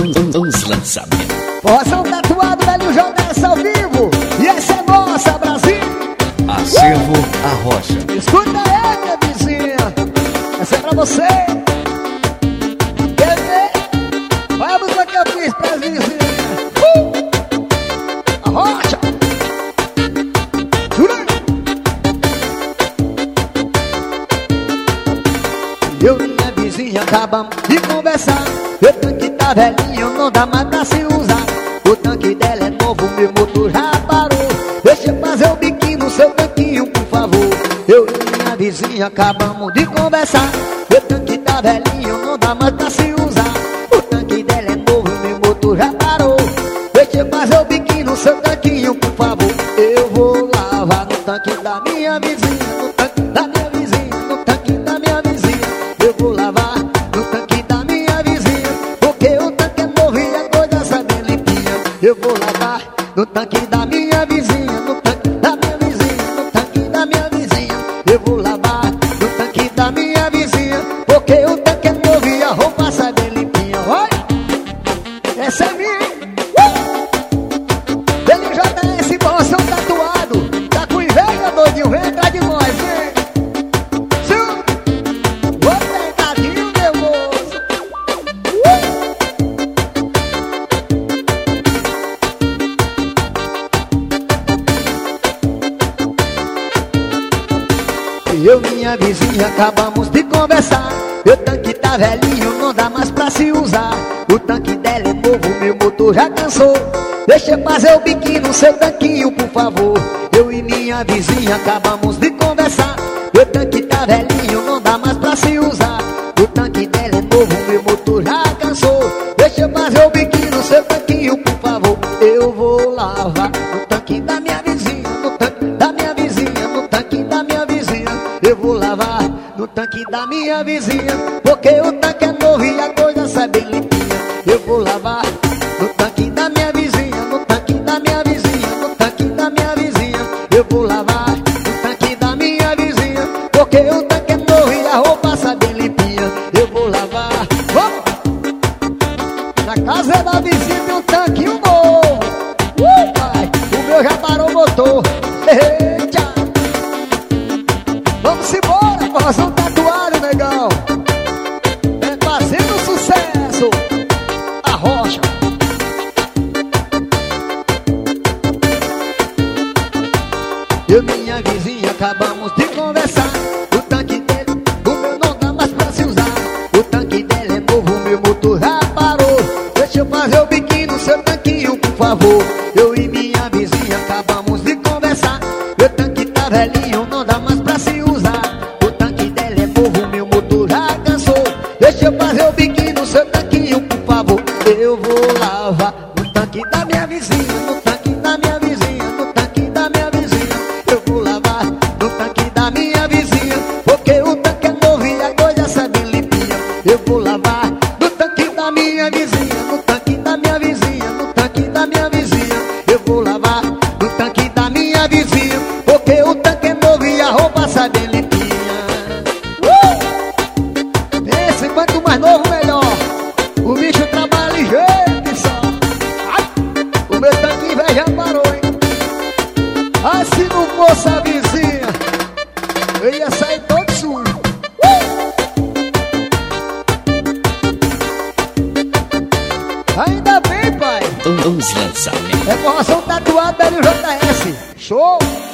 Os lançamentos. Forrozão tatuado, velho JS ao vivo. E essa é nossa, Brasil. Acervo Arrocha. Escuta aí, minha vizinha. Essa é pra você. Quer ver? Vai a música que eu fiz pras vizinhas. Arrocha. Eu e minha vizinha acabamos de conversar. O tanque tá velhinho, não dá mais pra se usar. O tanque dela é novo, meu motor já parou. Deixa eu fazer o biquinho no seu tanquinho, por favor. Eu e minha vizinha acabamos de conversar. O tanque tá velhinho, não dá mais pra se usar. O tanque dela é novo, meu motor já parou. Deixa eu fazer o biquinho no seu tanquinho, por favor. Eu vou lavar no tanque da minha vizinha, no tanque da minha vizinha, no tanque da minha vizinha. Eu vou lavar no tanque da minha vizinha, porque o tanque é novo e a coisa sai bem limpinha. Eu vou lavar no tanque da minha vizinha, no tanque da minha vizinha, no tanque da minha vizinha. Eu vou lavar no tanque da minha vizinha, porque o tanque é novo e a roupa sai bem limpinha. Olha, essa é minha. Ele já tá esse bolsão tatuado. Tá com inveja, doidinho? Vem atrás de nós, vem. Eu e minha vizinha acabamos de conversar. O tanque tá velhinho, não dá mais pra se usar. O tanque dela é novo, meu motor já cansou. Deixa eu fazer o biquinho no seu tanquinho, por favor. Eu e minha vizinha acabamos de conversar. O tanque tá velhinho, não dá mais pra se usar. O tanque dela é novo, meu motor já cansou. Deixa eu fazer o biquinho no seu tanquinho, por favor. Eu vou lavar no tanque da minha vizinha, no tanque da minha vizinha, no tanque da minha vizinha. Eu vou lavar no tanque da minha vizinha, porque o tanque é novo e a coisa sai bem limpinha. Eu vou lavar no tanque da minha vizinha, no tanque da minha vizinha, no tanque da minha vizinha. Eu vou lavar no tanque da minha vizinha, porque o tanque é novo e a roupa sai bem limpinha. Eu vou lavar. Na casa da vizinha tem um tanquinho novo. Pai, o meu já parou o motor. Eita. Vamos embora, forrozão tatuado, negão. É fazendo sucesso. Arrocha. Eu e minha vizinha acabamos de conversar. O tanque dele, o meu não dá mais pra se usar. O tanque dela é novo, meu motor já parou. Deixa eu fazer o biquinho no seu tanquinho, por favor. Eu e minha vizinha acabamos de conversar. O tanque tá velhinho, não dá mais pra se usar. O tanque dela é novo, meu motor já cansou. Deixa eu fazer o biquinho no seu tanquinho, por favor. Eu vou lavar no tanque da minha vizinha, no tanque da minha vizinha, no tanque da minha vizinha. Eu vou lavar no tanque da minha vizinha, porque o tanque é novo e a coisa sai bem limpinha. Eu vou lavar no tanque da minha vizinha, no tanque da minha vizinha, no tanque da minha vizinha. Eu vou lavar no tanque da minha vizinha, porque o tanque é novo e a roupa sai bem limpinha. Pense, quanto mais novo, melhor. O bicho trabalha ligeiro, só. O meu tanque velho já parou, hein? Ah, se não fosse a vizinha, eu ia sair todo sujo. Ainda bem, pai. Os lançamentos. É forrozão tatuado, velho JS. Show!